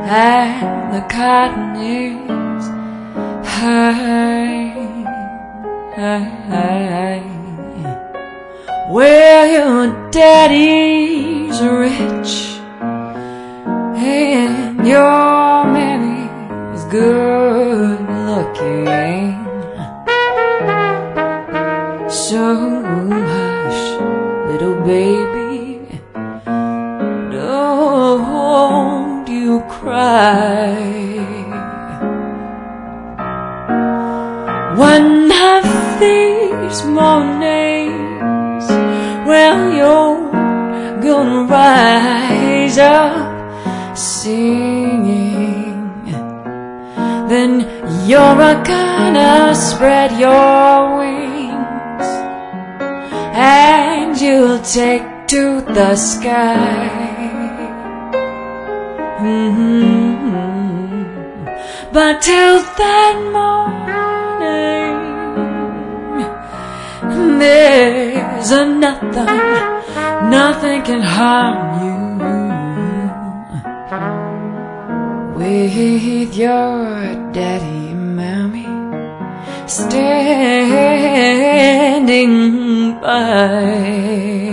and the cotton is high. Well, your daddy's rich and your mammy's good looking. So hush, little baby, don't you cry. One of these mornings, well, you're gonna rise up singing. Then you're gonna spread your wings and you'll take to the sky. But till that morning, there's nothing can harm you. With your daddy and mommy standing by.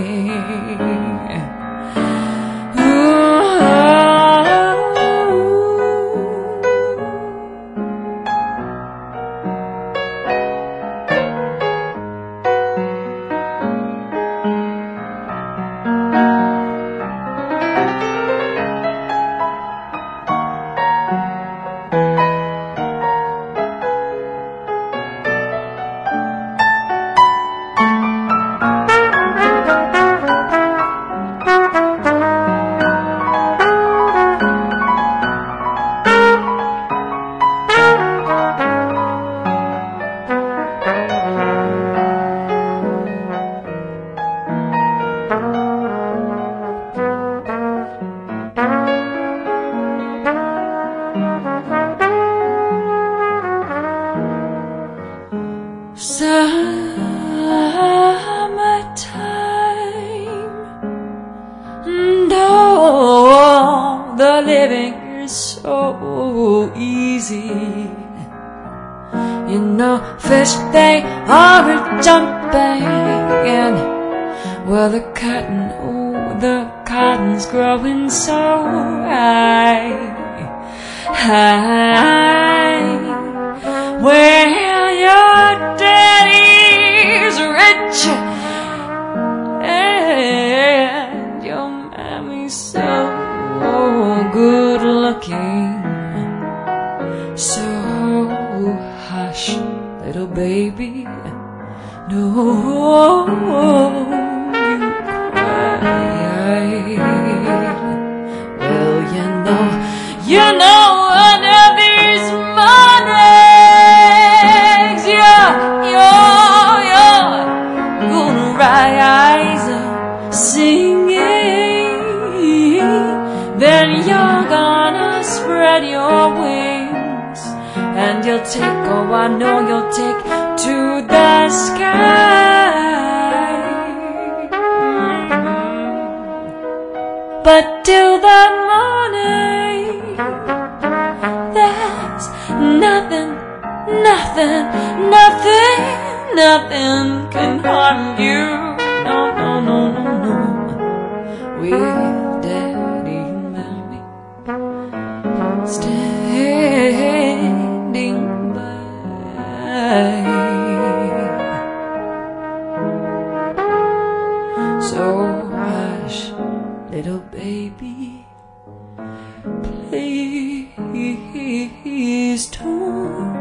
Summertime, and oh, the living is so easy. You know, fish, they are jumping, and well, the cotton's growing so high. Well, your daddy's rich and your mommy's so good looking. So hush, little baby, no, you cry. Well, you know, one of these mornings, you're gonna rise singing. Then you're gonna spread your wings and you'll take, oh, I know you'll take to the sky. But till that morning, there's nothing can harm you. No, no, no, no, no. With daddy and mommy standing by. So hush, little baby, please don't